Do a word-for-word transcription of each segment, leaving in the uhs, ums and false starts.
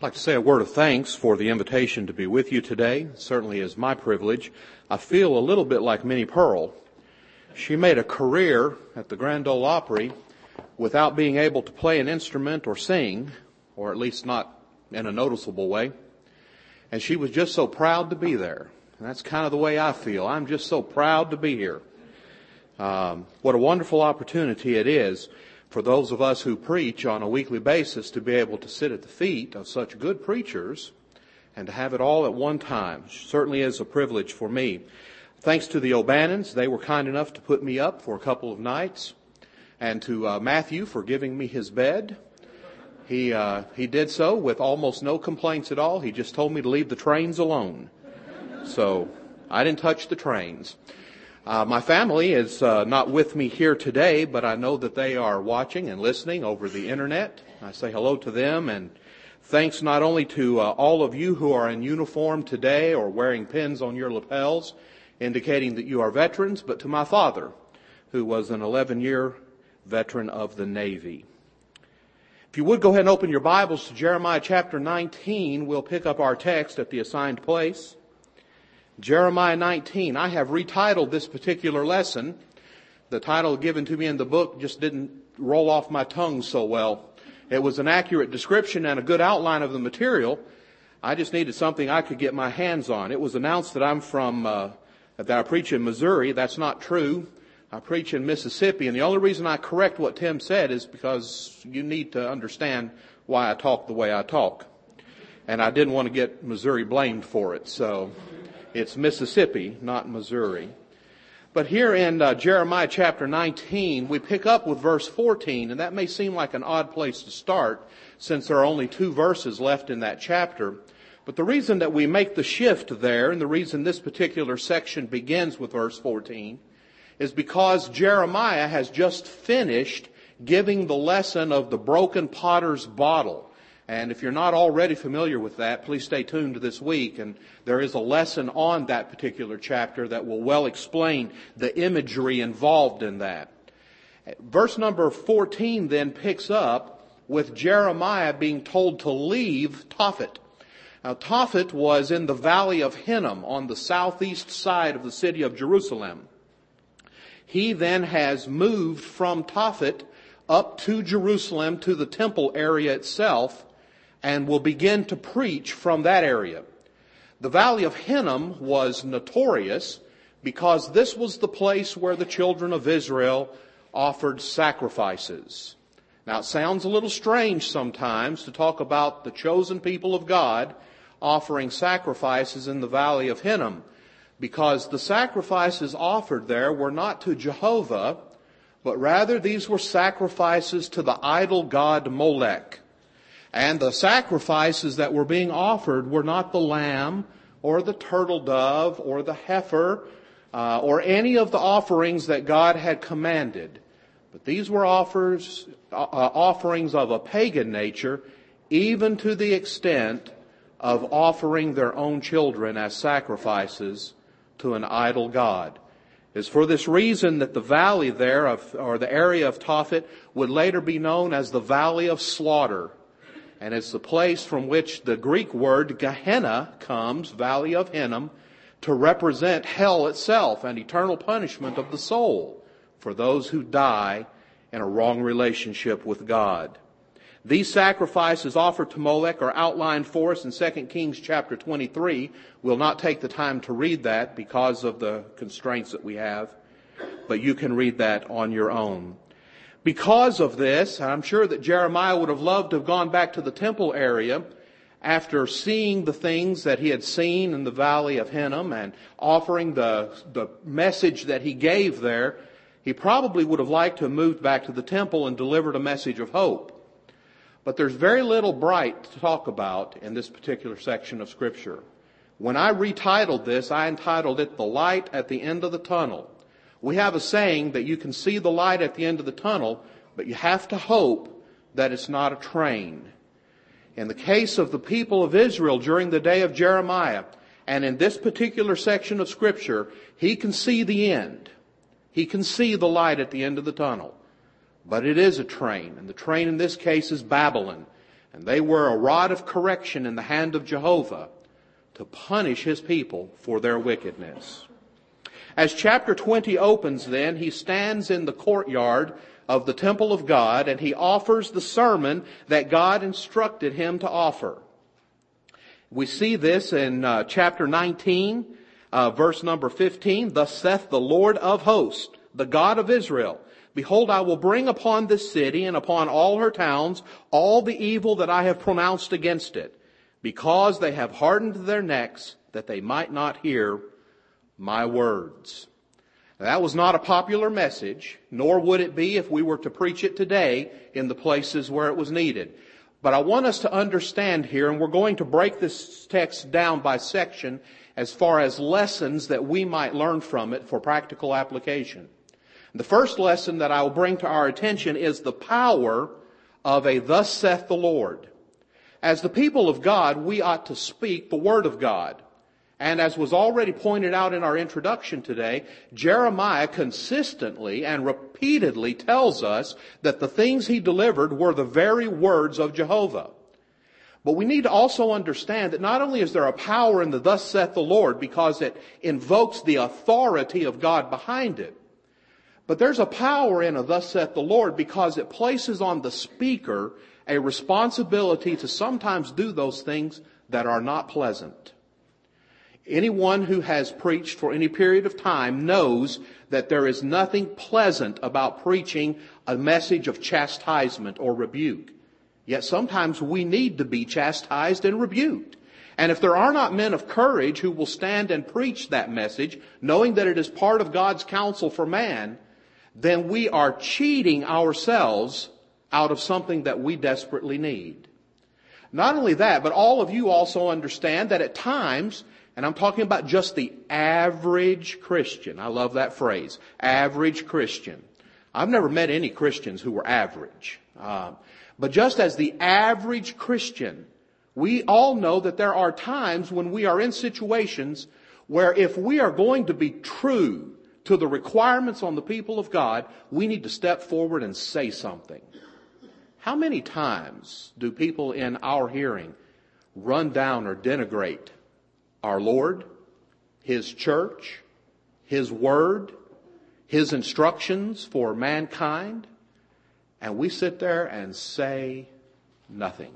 I'd like to say a word of thanks for the invitation to be with you today. It certainly is my privilege. I feel a little bit like Minnie Pearl. She made a career at the Grand Ole Opry without being able to play an instrument or sing, or at least not in a noticeable way. And she was just so proud to be there. And that's kind of the way I feel. I'm just so proud to be here. Um, what a wonderful opportunity it is for those of us who preach on a weekly basis to be able to sit at the feet of such good preachers and to have it all at one time. Certainly is a privilege for me. Thanks to the O'Bannons, they were kind enough to put me up for a couple of nights, and to uh, Matthew for giving me his bed. He uh, he did so with almost no complaints at all. He just told me to leave the trains alone. So I didn't touch the trains. Uh, my family is uh, not with me here today, but I know that they are watching and listening over the internet. I say hello to them, and thanks not only to uh, all of you who are in uniform today or wearing pins on your lapels, indicating that you are veterans, but to my father, who was an eleven-year veteran of the Navy. If you would go ahead and open your Bibles to Jeremiah chapter nineteen, we'll pick up our text at the assigned place. Jeremiah nineteen. I have retitled this particular lesson. The title given to me in the book just didn't roll off my tongue so well. It was an accurate description and a good outline of the material. I just needed something I could get my hands on. It was announced that I'm from, uh, that I preach in Missouri. That's not true. I preach in Mississippi, and the only reason I correct what Tim said is because you need to understand why I talk the way I talk. And I didn't want to get Missouri blamed for it, so it's Mississippi, not Missouri. But here in uh, Jeremiah chapter nineteen, we pick up with verse fourteen, and that may seem like an odd place to start since there are only two verses left in that chapter. But the reason that we make the shift there, and the reason this particular section begins with verse fourteen, is because Jeremiah has just finished giving the lesson of the broken potter's bottle. And if you're not already familiar with that, please stay tuned this week. And there is a lesson on that particular chapter that will well explain the imagery involved in that. Verse number fourteen then picks up with Jeremiah being told to leave Tophet. Now, Tophet was in the valley of Hinnom on the southeast side of the city of Jerusalem. He then has moved from Tophet up to Jerusalem to the temple area itself and will begin to preach from that area. The valley of Hinnom was notorious because this was the place where the children of Israel offered sacrifices. Now, it sounds a little strange sometimes to talk about the chosen people of God offering sacrifices in the valley of Hinnom, because the sacrifices offered there were not to Jehovah, but rather these were sacrifices to the idol god Molech. And the sacrifices that were being offered were not the lamb or the turtle dove or the heifer uh, or any of the offerings that God had commanded. But these were offers, uh, offerings of a pagan nature, even to the extent of offering their own children as sacrifices to an idol god. It's for this reason that the valley there, of, or the area of Tophet, would later be known as the Valley of Slaughter. And it's the place from which the Greek word Gehenna comes, Valley of Hinnom, to represent hell itself and eternal punishment of the soul for those who die in a wrong relationship with God. These sacrifices offered to Molech are outlined for us in Second Kings chapter twenty-three. We'll not take the time to read that because of the constraints that we have, but you can read that on your own. Because of this, I'm sure that Jeremiah would have loved to have gone back to the temple area after seeing the things that he had seen in the valley of Hinnom and offering the, the message that he gave there. He probably would have liked to have moved back to the temple and delivered a message of hope. But there's very little bright to talk about in this particular section of Scripture. When I retitled this, I entitled it The Light at the End of the Tunnel. We have a saying that you can see the light at the end of the tunnel, but you have to hope that it's not a train. In the case of the people of Israel during the day of Jeremiah, and in this particular section of Scripture, he can see the end. He can see the light at the end of the tunnel. But it is a train, and the train in this case is Babylon. And they were a rod of correction in the hand of Jehovah to punish his people for their wickedness. As chapter twenty opens then, he stands in the courtyard of the temple of God and he offers the sermon that God instructed him to offer. We see this in uh, chapter nineteen, uh, verse number fifteen. Thus saith the Lord of hosts, the God of Israel, behold, I will bring upon this city and upon all her towns all the evil that I have pronounced against it, because they have hardened their necks that they might not hear my words. Now, that was not a popular message, nor would it be if we were to preach it today in the places where it was needed. But I want us to understand here, and we're going to break this text down by section as far as lessons that we might learn from it for practical application. The first lesson that I will bring to our attention is the power of a thus saith the Lord. As the people of God, we ought to speak the word of God. And as was already pointed out in our introduction today, Jeremiah consistently and repeatedly tells us that the things he delivered were the very words of Jehovah. But we need to also understand that not only is there a power in the thus saith the Lord because it invokes the authority of God behind it, but there's a power in a thus saith the Lord because it places on the speaker a responsibility to sometimes do those things that are not pleasant. Anyone who has preached for any period of time knows that there is nothing pleasant about preaching a message of chastisement or rebuke. Yet sometimes we need to be chastised and rebuked. And if there are not men of courage who will stand and preach that message, knowing that it is part of God's counsel for man, then we are cheating ourselves out of something that we desperately need. Not only that, but all of you also understand that at times, and I'm talking about just the average Christian. I love that phrase, average Christian. I've never met any Christians who were average. Uh, but just as the average Christian, we all know that there are times when we are in situations where if we are going to be true to the requirements on the people of God, we need to step forward and say something. How many times do people in our hearing run down or denigrate our Lord, His church, His word, His instructions for mankind, and we sit there and say nothing?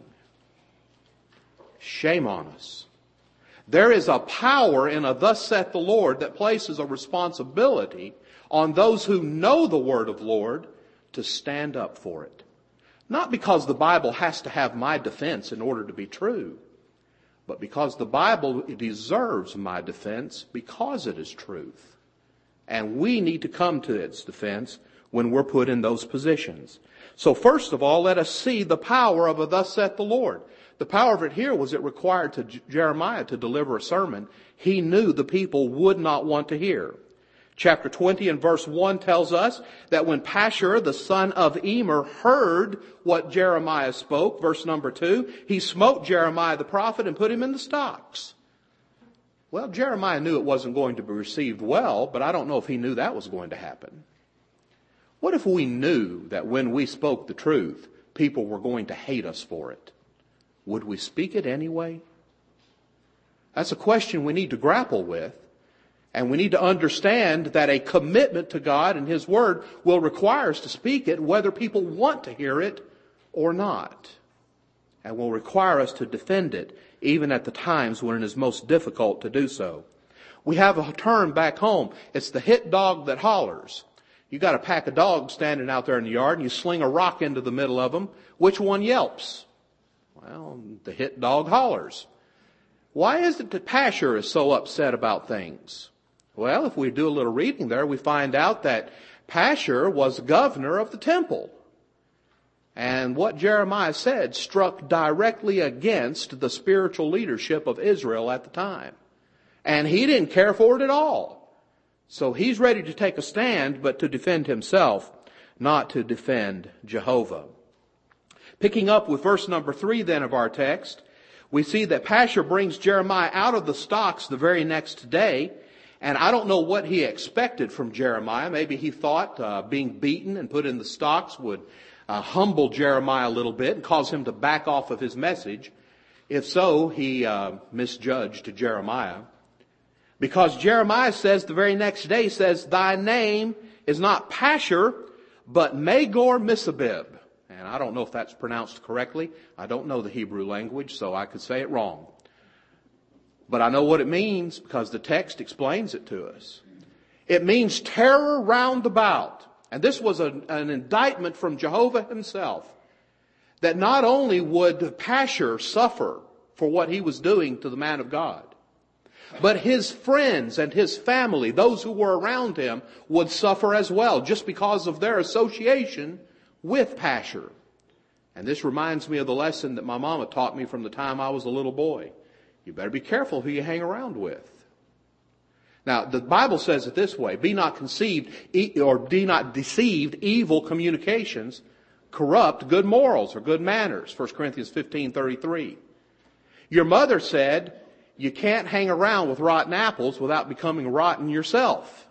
Shame on us. There is a power in a thus saith the Lord that places a responsibility on those who know the word of the Lord to stand up for it. Not because the Bible has to have my defense in order to be true, but because the Bible deserves my defense because it is truth. And we need to come to its defense when we're put in those positions. So first of all, let us see the power of a thus saith the Lord. The power of it here was it required to Jeremiah to deliver a sermon he knew the people would not want to hear. Chapter twenty and verse one tells us that when Pashur, the son of Emer, heard what Jeremiah spoke, verse number two, he smote Jeremiah the prophet and put him in the stocks. Well, Jeremiah knew it wasn't going to be received well, but I don't know if he knew that was going to happen. What if we knew that when we spoke the truth, people were going to hate us for it? Would we speak it anyway? That's a question we need to grapple with. And we need to understand that a commitment to God and His Word will require us to speak it whether people want to hear it or not. And will require us to defend it even at the times when it is most difficult to do so. We have a term back home. It's the hit dog that hollers. You got a pack of dogs standing out there in the yard and you sling a rock into the middle of them. Which one yelps? Well, the hit dog hollers. Why is it that Pashur is so upset about things? Well, if we do a little reading there, we find out that Pashur was governor of the temple. And what Jeremiah said struck directly against the spiritual leadership of Israel at the time. And he didn't care for it at all. So he's ready to take a stand, but to defend himself, not to defend Jehovah. Picking up with verse number three then of our text, we see that Pashur brings Jeremiah out of the stocks the very next day. And I don't know what he expected from Jeremiah. Maybe he thought uh, being beaten and put in the stocks would uh, humble Jeremiah a little bit and cause him to back off of his message. If so, he uh, misjudged Jeremiah. Because Jeremiah says the very next day, says, thy name is not Pashur, but Magor Missabib. And I don't know if that's pronounced correctly. I don't know the Hebrew language, so I could say it wrong. But I know what it means because the text explains it to us. It means terror round about. And this was a, an indictment from Jehovah himself. That not only would Pashur suffer for what he was doing to the man of God, but his friends and his family, those who were around him, would suffer as well, just because of their association with Pashur. And this reminds me of the lesson that my mama taught me from the time I was a little boy. You better be careful who you hang around with. Now, the Bible says it this way, be not conceived, or be not deceived, evil communications corrupt good morals or good manners. First Corinthians fifteen thirty-three. Your mother said, you can't hang around with rotten apples without becoming rotten yourself.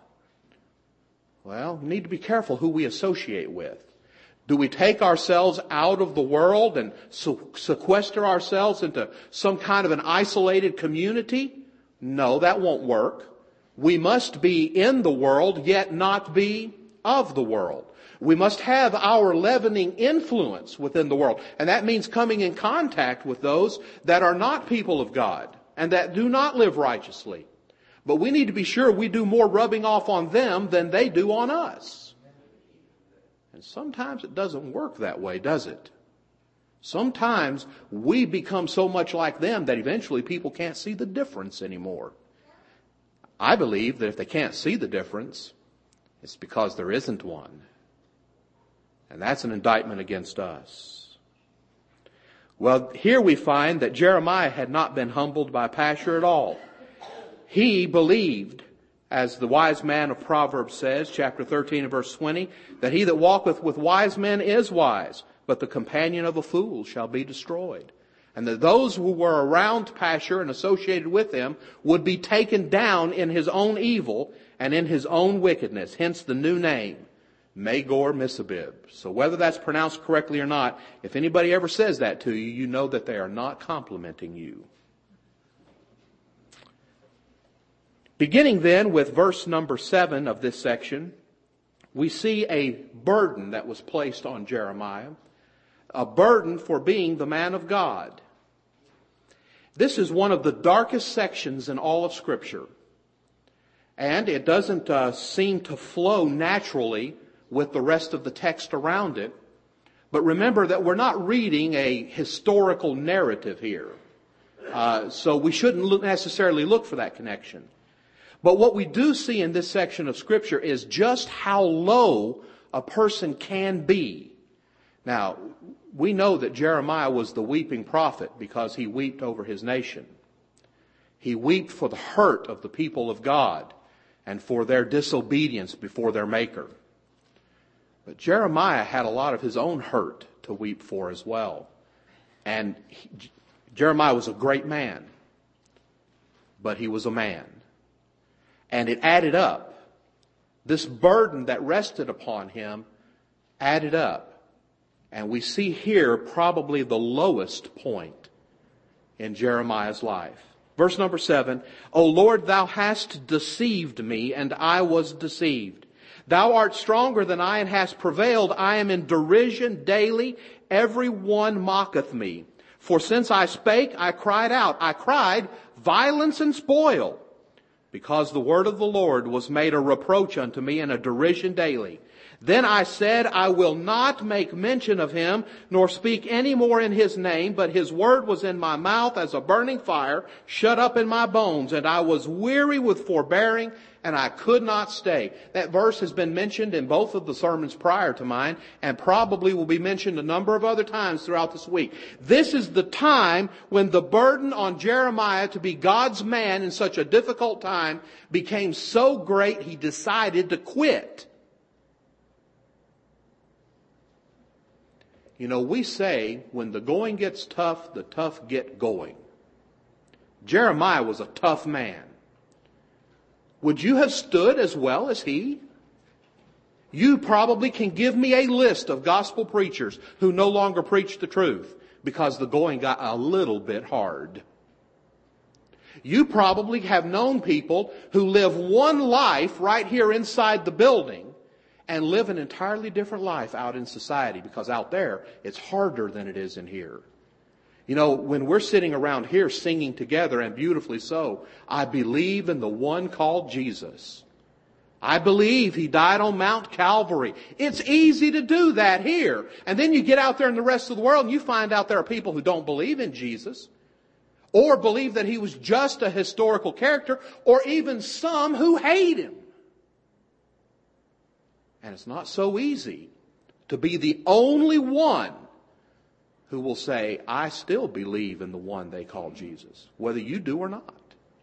Well, we need to be careful who we associate with. Do we take ourselves out of the world and sequester ourselves into some kind of an isolated community? No, that won't work. We must be in the world, yet not be of the world. We must have our leavening influence within the world. And that means coming in contact with those that are not people of God and that do not live righteously. But we need to be sure we do more rubbing off on them than they do on us. And sometimes it doesn't work that way, does it? Sometimes we become so much like them that eventually people can't see the difference anymore. I believe that if they can't see the difference, it's because there isn't one. And that's an indictment against us. Well, here we find that Jeremiah had not been humbled by Pashur at all. He believed, as the wise man of Proverbs says, chapter thirteen and verse twenty, that he that walketh with wise men is wise, but the companion of a fool shall be destroyed. And that those who were around Pashur and associated with him would be taken down in his own evil and in his own wickedness. Hence the new name, Magor Missabib. So whether that's pronounced correctly or not, if anybody ever says that to you, you know that they are not complimenting you. Beginning then with verse number seven of this section, we see a burden that was placed on Jeremiah, a burden for being the man of God. This is one of the darkest sections in all of Scripture. And it doesn't uh, seem to flow naturally with the rest of the text around it. But remember that we're not reading a historical narrative here. Uh, so we shouldn't look necessarily look for that connection. But what we do see in this section of Scripture is just how low a person can be. Now, we know that Jeremiah was the weeping prophet because he wept over his nation. He wept for the hurt of the people of God and for their disobedience before their Maker. But Jeremiah had a lot of his own hurt to weep for as well. And he, Jeremiah was a great man, but he was a man. And it added up. This burden that rested upon him added up. And we see here probably the lowest point in Jeremiah's life. Verse number seven, O Lord, thou hast deceived me, and I was deceived. Thou art stronger than I, and hast prevailed. I am in derision daily. Every one mocketh me. For since I spake, I cried out. I cried, violence and spoil. Because the word of the Lord was made a reproach unto me, and a derision daily. Then I said, I will not make mention of him, nor speak any more in his name, but his word was in my mouth as a burning fire, shut up in my bones, and I was weary with forbearing, and I could not stay. That verse has been mentioned in both of the sermons prior to mine, and probably will be mentioned a number of other times throughout this week. This is the time when the burden on Jeremiah to be God's man in such a difficult time became so great he decided to quit. You know, we say when the going gets tough, the tough get going. Jeremiah was a tough man. Would you have stood as well as he? You probably can give me a list of gospel preachers who no longer preach the truth because the going got a little bit hard. You probably have known people who live one life right here inside the building and live an entirely different life out in society, because out there it's harder than it is in here. You know, when we're sitting around here singing together, and beautifully so, I believe in the one called Jesus. I believe He died on Mount Calvary. It's easy to do that here. And then you get out there in the rest of the world and you find out there are people who don't believe in Jesus, or believe that He was just a historical character, or even some who hate Him. And it's not so easy to be the only one who will say, I still believe in the one they call Jesus, whether you do or not.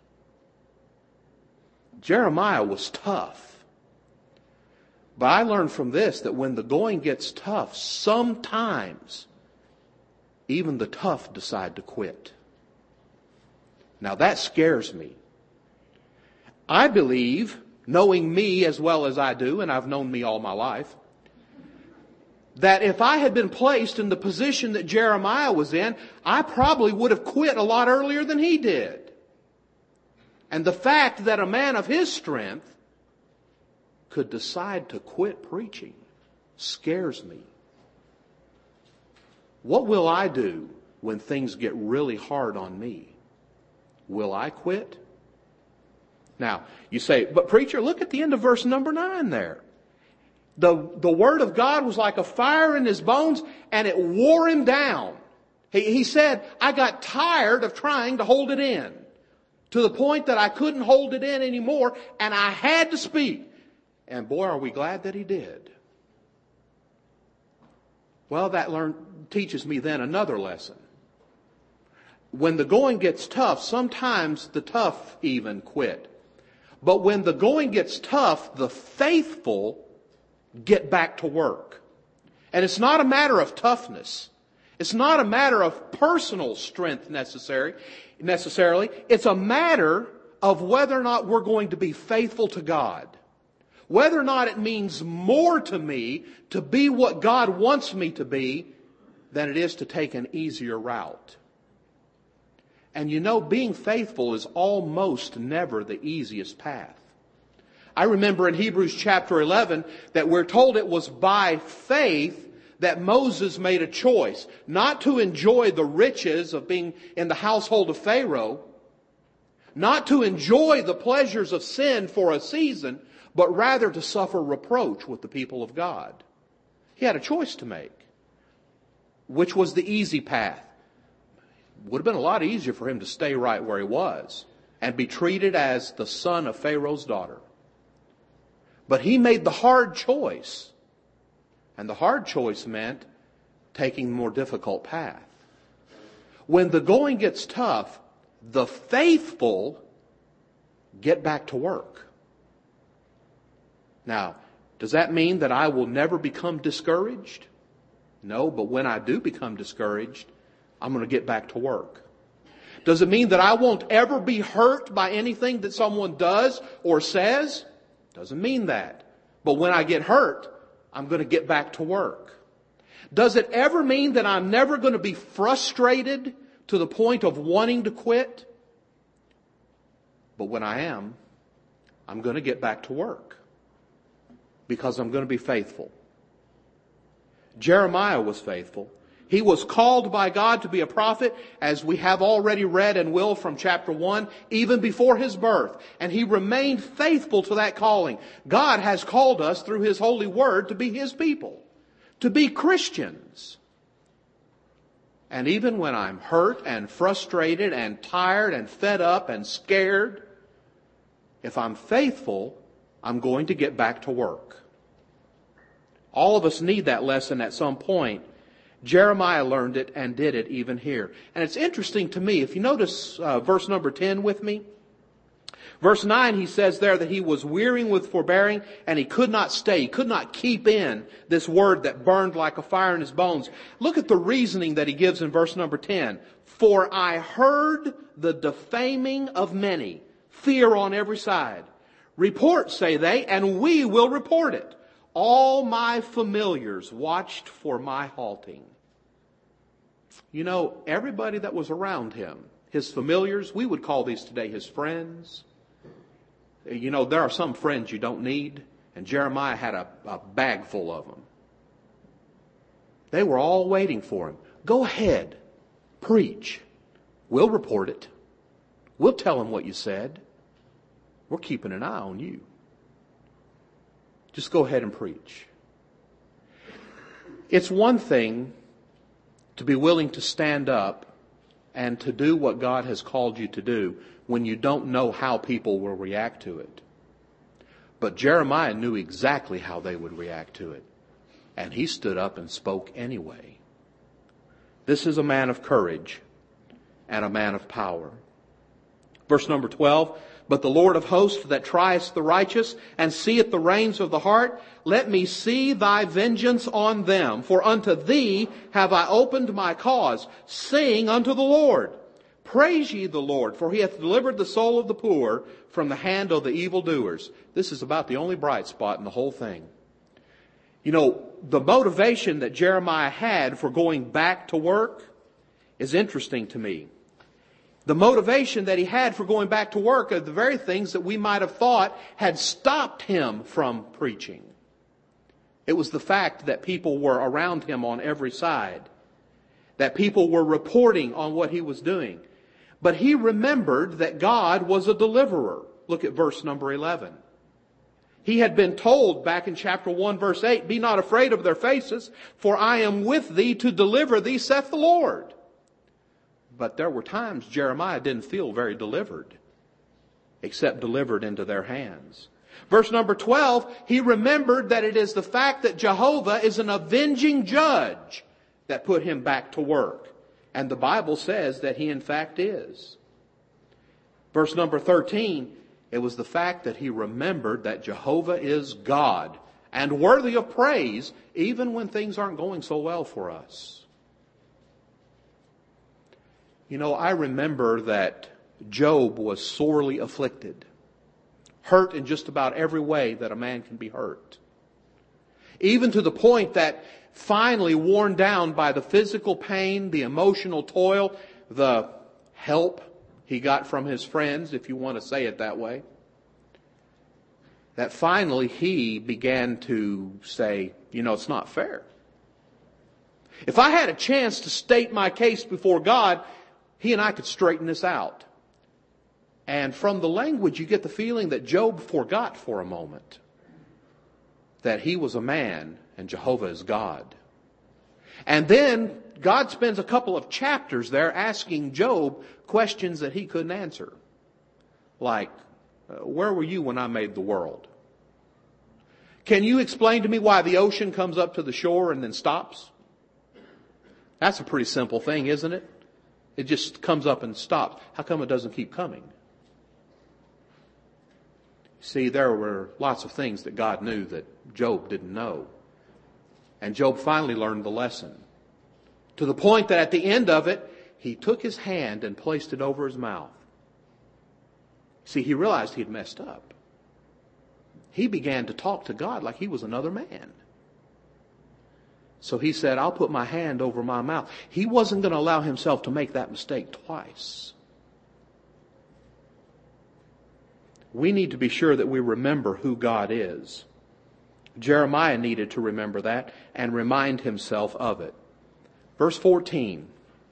Jeremiah was tough. But I learned from this that when the going gets tough, sometimes even the tough decide to quit. Now that scares me. I believe, knowing me as well as I do, and I've known me all my life, that if I had been placed in the position that Jeremiah was in, I probably would have quit a lot earlier than he did. And the fact that a man of his strength could decide to quit preaching scares me. What will I do when things get really hard on me? Will I quit? Now, you say, but preacher, look at the end of verse number nine there. The, the word of God was like a fire in his bones, and it wore him down. He, he said, I got tired of trying to hold it in, to the point that I couldn't hold it in anymore, and I had to speak. And boy, are we glad that he did. Well, that learn, teaches me then another lesson. When the going gets tough, sometimes the tough even quit. But when the going gets tough, the faithful get back to work. And it's not a matter of toughness. It's not a matter of personal strength necessary, necessarily. It's a matter of whether or not we're going to be faithful to God. Whether or not it means more to me to be what God wants me to be than it is to take an easier route. And you know, being faithful is almost never the easiest path. I remember in Hebrews chapter eleven that we're told it was by faith that Moses made a choice not to enjoy the riches of being in the household of Pharaoh, not to enjoy the pleasures of sin for a season, but rather to suffer reproach with the people of God. He had a choice to make. Which was the easy path? Would have been a lot easier for him to stay right where he was and be treated as the son of Pharaoh's daughter. But he made the hard choice. And the hard choice meant taking the more difficult path. When the going gets tough, the faithful get back to work. Now, does that mean that I will never become discouraged? No, but when I do become discouraged, I'm going to get back to work. Does it mean that I won't ever be hurt by anything that someone does or says? Doesn't mean that. But when I get hurt, I'm going to get back to work. Does it ever mean that I'm never going to be frustrated to the point of wanting to quit? But when I am, I'm going to get back to work. Because I'm going to be faithful. Jeremiah was faithful. He was called by God to be a prophet, as we have already read and will from chapter one, even before his birth. And he remained faithful to that calling. God has called us through His holy word to be His people, to be Christians. And even when I'm hurt and frustrated and tired and fed up and scared, if I'm faithful, I'm going to get back to work. All of us need that lesson at some point. Jeremiah learned it and did it even here. And it's interesting to me, if you notice uh, verse number ten with me. Verse nine, he says there that he was wearying with forbearing and he could not stay. He could not keep in this word that burned like a fire in his bones. Look at the reasoning that he gives in verse number ten. For I heard the defaming of many, fear on every side. Report, say they, and we will report it. All my familiars watched for my halting. You know, everybody that was around him, his familiars, we would call these today his friends. You know, there are some friends you don't need, and Jeremiah had a, a bag full of them. They were all waiting for him. Go ahead, preach. We'll report it. We'll tell them what you said. We're keeping an eye on you. Just go ahead and preach. It's one thing to be willing to stand up and to do what God has called you to do when you don't know how people will react to it. But Jeremiah knew exactly how they would react to it. And he stood up and spoke anyway. This is a man of courage and a man of power. Verse number twelve, but the Lord of hosts that trieth the righteous and seeth the reins of the heart, let me see thy vengeance on them. For unto thee have I opened my cause. Sing unto the Lord. Praise ye the Lord, for he hath delivered the soul of the poor from the hand of the evildoers. This is about the only bright spot in the whole thing. You know, the motivation that Jeremiah had for going back to work is interesting to me. The motivation that he had for going back to work are the very things that we might have thought had stopped him from preaching. It was the fact that people were around him on every side, that people were reporting on what he was doing. But he remembered that God was a deliverer. Look at verse number eleven. He had been told back in chapter one, verse eight, be not afraid of their faces, for I am with thee to deliver thee, saith the Lord. But there were times Jeremiah didn't feel very delivered, except delivered into their hands. Verse number twelve, he remembered that it is the fact that Jehovah is an avenging judge that put him back to work. And the Bible says that he in fact is. Verse number thirteen, it was the fact that he remembered that Jehovah is God and worthy of praise even when things aren't going so well for us. You know, I remember that Job was sorely afflicted, hurt in just about every way that a man can be hurt. Even to the point that finally, worn down by the physical pain, the emotional toil, the help he got from his friends, if you want to say it that way, that finally he began to say, you know, it's not fair. If I had a chance to state my case before God, he and I could straighten this out. And from the language, you get the feeling that Job forgot for a moment that he was a man and Jehovah is God. And then God spends a couple of chapters there asking Job questions that he couldn't answer. Like, where were you when I made the world? Can you explain to me why the ocean comes up to the shore and then stops? That's a pretty simple thing, isn't it? It just comes up and stops. How come it doesn't keep coming? See, there were lots of things that God knew that Job didn't know. And Job finally learned the lesson. To the point that at the end of it, he took his hand and placed it over his mouth. See, he realized he had messed up. He began to talk to God like he was another man. So he said, I'll put my hand over my mouth. He wasn't going to allow himself to make that mistake twice. We need to be sure that we remember who God is. Jeremiah needed to remember that and remind himself of it. Verse fourteen.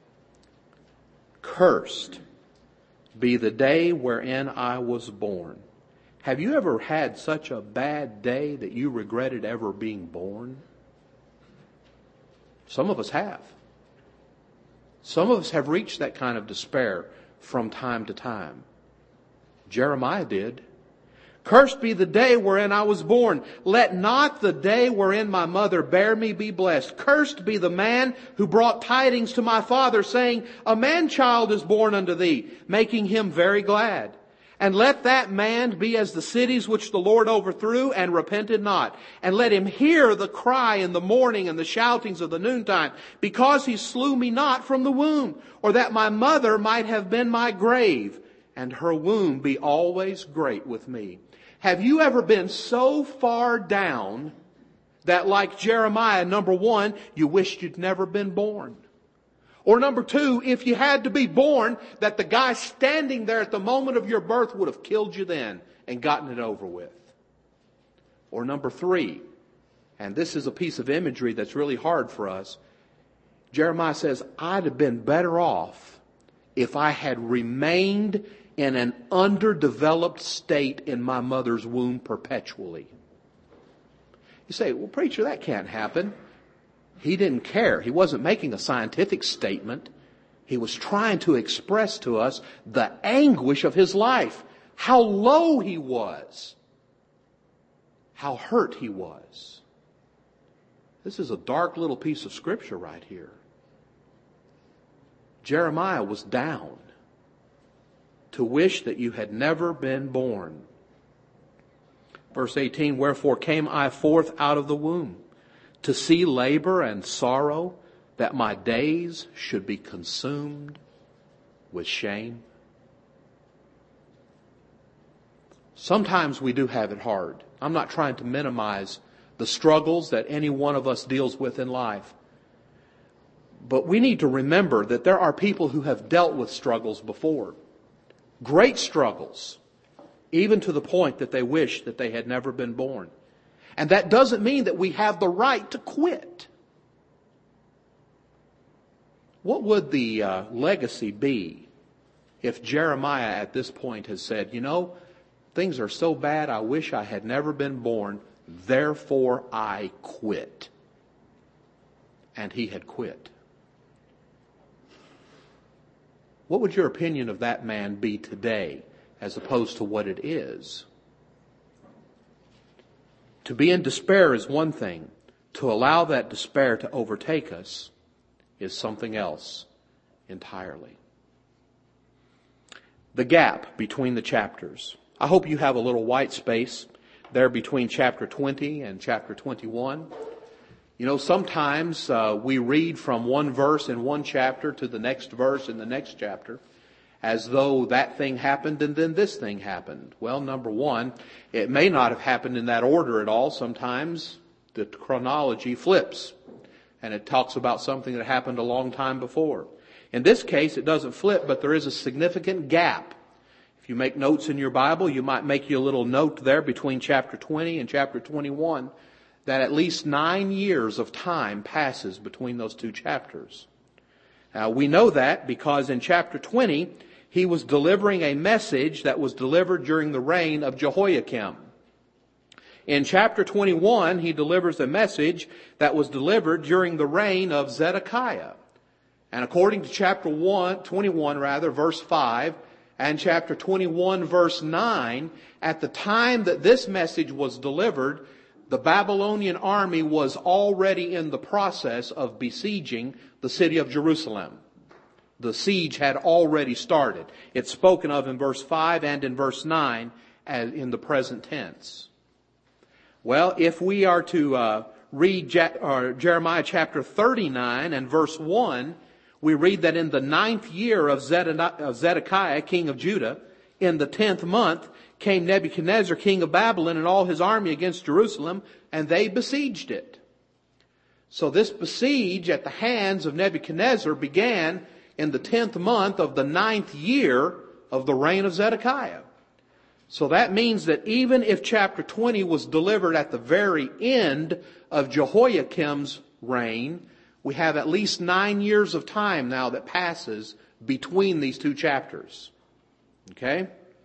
Cursed be the day wherein I was born. Have you ever had such a bad day that you regretted ever being born? Some of us have. Some of us have reached that kind of despair from time to time. Jeremiah did. Cursed be the day wherein I was born. Let not the day wherein my mother bare me be blessed. Cursed be the man who brought tidings to my father, saying, a man-child is born unto thee, making him very glad. And let that man be as the cities which the Lord overthrew and repented not. And let him hear the cry in the morning and the shoutings of the noontime, because he slew me not from the womb, or that my mother might have been my grave, and her womb be always great with me. Have you ever been so far down That like Jeremiah, number one, you wished you'd never been born. Or number two, if you had to be born, that the guy standing there at the moment of your birth would have killed you then and gotten it over with. Or number three, and this is a piece of imagery that's really hard for us, Jeremiah says, I'd have been better off if I had remained in an underdeveloped state in my mother's womb perpetually. You say, well, preacher, that can't happen. He didn't care. He wasn't making a scientific statement. He was trying to express to us the anguish of his life. How low he was. How hurt he was. This is a dark little piece of scripture right here. Jeremiah was down to wish that you had never been born. Verse eighteen, wherefore came I forth out of the womb, to see labor and sorrow, that my days should be consumed with shame. Sometimes we do have it hard. I'm not trying to minimize the struggles that any one of us deals with in life. But we need to remember that there are people who have dealt with struggles before. Great struggles. Even to the point that they wish that they had never been born. And that doesn't mean that we have the right to quit. What would the uh, legacy be if Jeremiah at this point has said, you know, things are so bad I wish I had never been born, therefore I quit. And he had quit. What would your opinion of that man be today as opposed to what it is? To be in despair is one thing. To allow that despair to overtake us is something else entirely. The gap between the chapters. I hope you have a little white space there between chapter twenty and chapter twenty-one. You know, sometimes uh, we read from one verse in one chapter to the next verse in the next chapter as though that thing happened and then this thing happened. Well, number one, it may not have happened in that order at all. Sometimes the chronology flips and it talks about something that happened a long time before. In this case, it doesn't flip, but there is a significant gap. If you make notes in your Bible, you might make you a little note there between chapter twenty and chapter twenty-one that at least nine years of time passes between those two chapters. Now, we know that because in chapter twenty, he was delivering a message that was delivered during the reign of Jehoiakim. In chapter twenty-one, he delivers a message that was delivered during the reign of Zedekiah. And according to chapter one, twenty-one rather, verse five, and chapter twenty-one, verse nine, at the time that this message was delivered, the Babylonian army was already in the process of besieging the city of Jerusalem. The siege had already started. It's spoken of in verse five and in verse nine as in the present tense. Well, if we are to uh, read Je- or Jeremiah chapter thirty-nine and verse one, we read that in the ninth year of Zedekiah, king of Judah, in the tenth month, came Nebuchadnezzar, king of Babylon, and all his army against Jerusalem, and they besieged it. So this besiege at the hands of Nebuchadnezzar began in the tenth month of the ninth year of the reign of Zedekiah. So that means that even if chapter twenty was delivered at the very end of Jehoiakim's reign, we have at least nine years of time now that passes between these two chapters. Okay?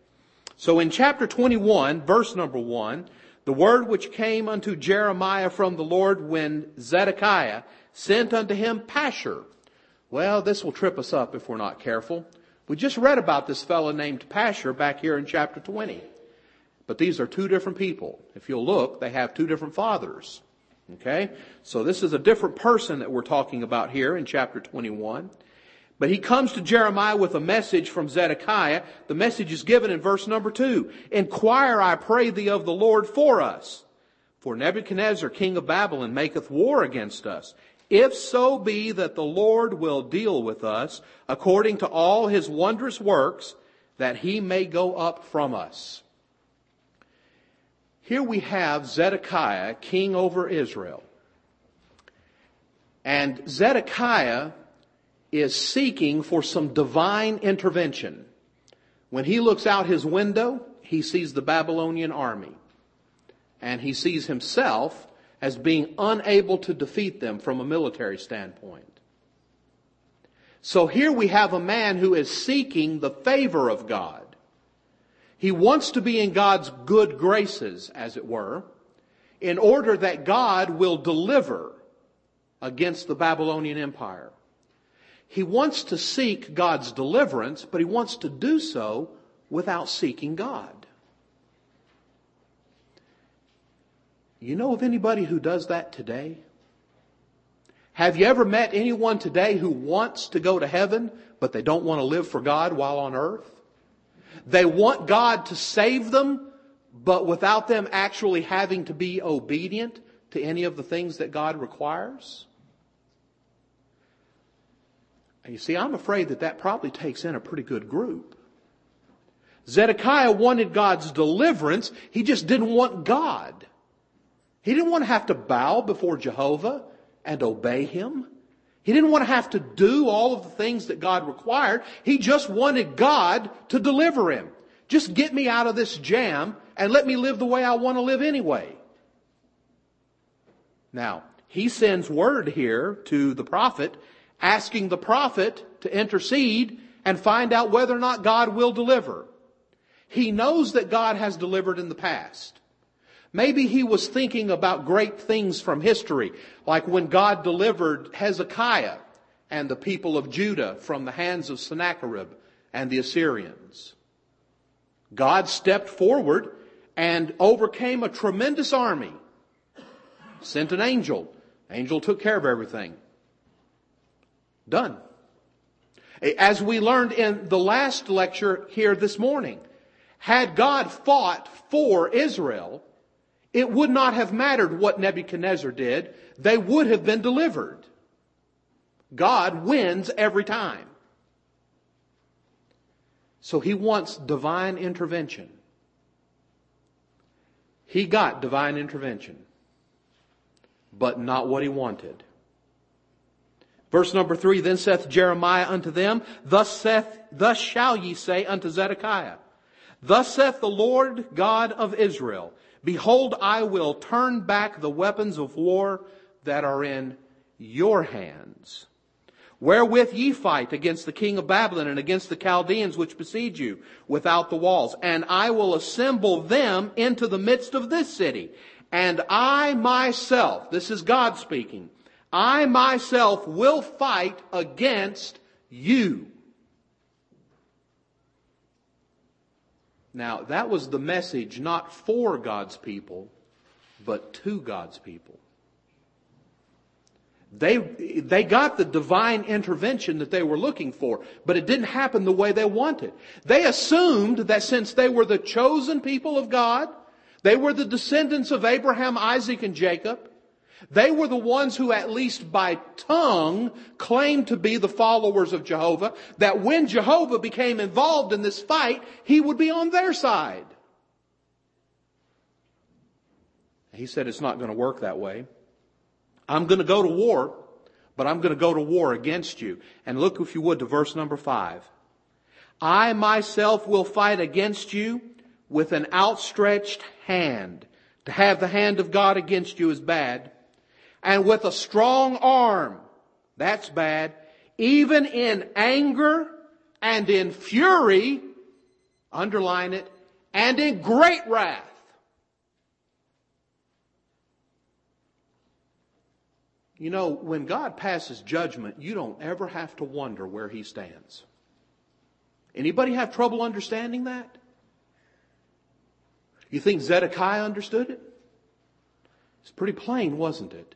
So in chapter twenty-one, verse number one, the word which came unto Jeremiah from the Lord when Zedekiah sent unto him Pashur. Well, this will trip us up if we're not careful. We just read about this fellow named Pashur back here in chapter twenty. But these are two different people. If you'll look, they have two different fathers. Okay? So this is a different person that we're talking about here in chapter twenty-one. But he comes to Jeremiah with a message from Zedekiah. The message is given in verse number two. Inquire, I pray thee, of the Lord for us. For Nebuchadnezzar, king of Babylon, maketh war against us. If so be that the Lord will deal with us according to all his wondrous works, that he may go up from us. Here we have Zedekiah, king over Israel. And Zedekiah is seeking for some divine intervention. When he looks out his window, he sees the Babylonian army. And he sees himself as being unable to defeat them from a military standpoint. So here we have a man who is seeking the favor of God. He wants to be in God's good graces, as it were, in order that God will deliver against the Babylonian Empire. He wants to seek God's deliverance, but he wants to do so without seeking God. You know of anybody who does that today? Have you ever met anyone today who wants to go to heaven, but they don't want to live for God while on earth? They want God to save them, but without them actually having to be obedient to any of the things that God requires? And you see, I'm afraid that that probably takes in a pretty good group. Zedekiah wanted God's deliverance. He just didn't want God. He didn't want to have to bow before Jehovah and obey Him. He didn't want to have to do all of the things that God required. He just wanted God to deliver him. Just get me out of this jam and let me live the way I want to live anyway. Now, he sends word here to the prophet, asking the prophet to intercede and find out whether or not God will deliver. He knows that God has delivered in the past. Maybe he was thinking about great things from history, like when God delivered Hezekiah and the people of Judah from the hands of Sennacherib and the Assyrians. God stepped forward and overcame a tremendous army. Sent an angel. Angel took care of everything. Done. As we learned in the last lecture here this morning, had God fought for Israel, it would not have mattered what Nebuchadnezzar did. They would have been delivered. God wins every time. So he wants divine intervention. He got divine intervention, but not what he wanted. Verse number three, then saith Jeremiah unto them, Thus saith, thus shall ye say unto Zedekiah, Thus saith the Lord God of Israel, Behold, I will turn back the weapons of war that are in your hands, wherewith ye fight against the king of Babylon and against the Chaldeans which besiege you without the walls. And I will assemble them into the midst of this city. And I myself, this is God speaking, I myself will fight against you. Now, that was the message not for God's people, but to God's people. They, they got the divine intervention that they were looking for, but it didn't happen the way they wanted. They assumed that since they were the chosen people of God, they were the descendants of Abraham, Isaac, and Jacob, they were the ones who at least by tongue claimed to be the followers of Jehovah, that when Jehovah became involved in this fight, he would be on their side. He said it's not going to work that way. I'm going to go to war, but I'm going to go to war against you. And look, if you would, to verse number five. I myself will fight against you with an outstretched hand. To have the hand of God against you is bad. And with a strong arm, that's bad, even in anger and in fury, underline it, and in great wrath. You know, when God passes judgment, you don't ever have to wonder where He stands. Anybody have trouble understanding that? You think Zedekiah understood it? It's pretty plain, wasn't it?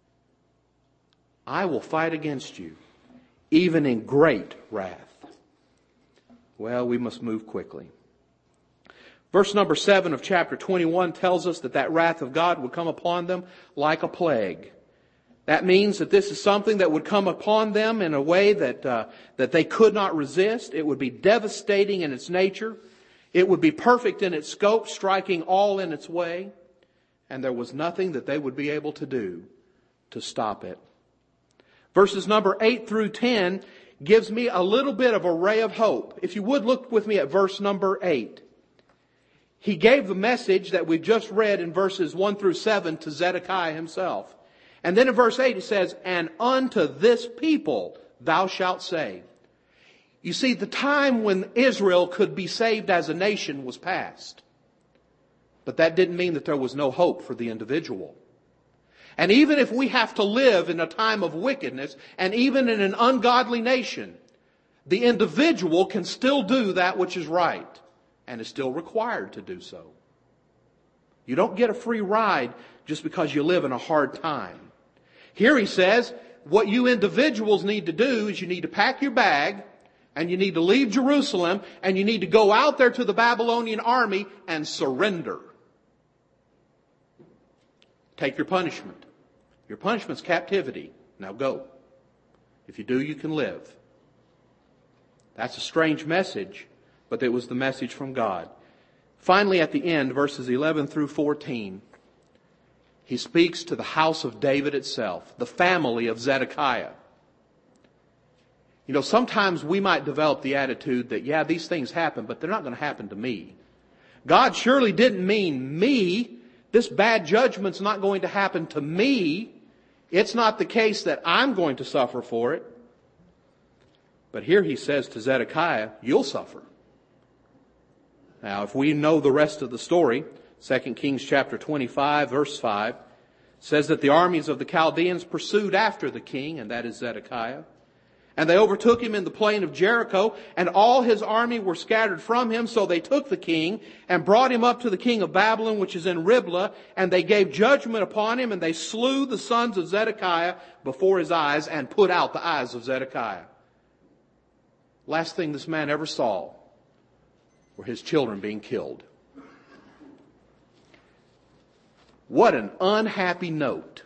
I will fight against you, even in great wrath. Well, we must move quickly. Verse number seven of chapter twenty-one tells us that that wrath of God would come upon them like a plague. That means that this is something that would come upon them in a way that uh, that they could not resist. It would be devastating in its nature. It would be perfect in its scope, striking all in its way. and there was nothing that they would be able to do to stop it. Verses number eight through ten gives me a little bit of a ray of hope. If you would look with me at verse number eight. He gave the message that we've just read in verses one through seven to Zedekiah himself. And then in verse eight it says, "And unto this people thou shalt say." You see, the time when Israel could be saved as a nation was past. But that didn't mean that there was no hope for the individual. And even if we have to live in a time of wickedness, and even in an ungodly nation, the individual can still do that which is right, and is still required to do so. You don't get a free ride just because you live in a hard time. Here he says, what you individuals need to do is you need to pack your bag, and you need to leave Jerusalem, and you need to go out there to the Babylonian army and surrender. Take your punishment. Your punishment's captivity. Now go. If you do, you can live. That's a strange message, but it was the message from God. Finally, at the end, verses eleven through fourteen, he speaks to the house of David itself, the family of Zedekiah. You know, sometimes we might develop the attitude that, yeah, these things happen, but they're not going to happen to me. God surely didn't mean me. This bad judgment's not going to happen to me. It's not the case that I'm going to suffer for it. But here he says to Zedekiah, you'll suffer. Now, if we know the rest of the story, Second Kings chapter twenty-five, verse five, says that the armies of the Chaldeans pursued after the king, and that is Zedekiah. And they overtook him in the plain of Jericho, and all his army were scattered from him. So they took the king and brought him up to the king of Babylon, which is in Riblah, and they gave judgment upon him, and they slew the sons of Zedekiah before his eyes and put out the eyes of Zedekiah. Last thing this man ever saw were his children being killed. What an unhappy note.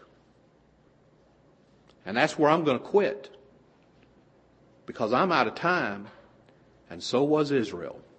And that's where I'm going to quit. Because I'm out of time, and so was Israel.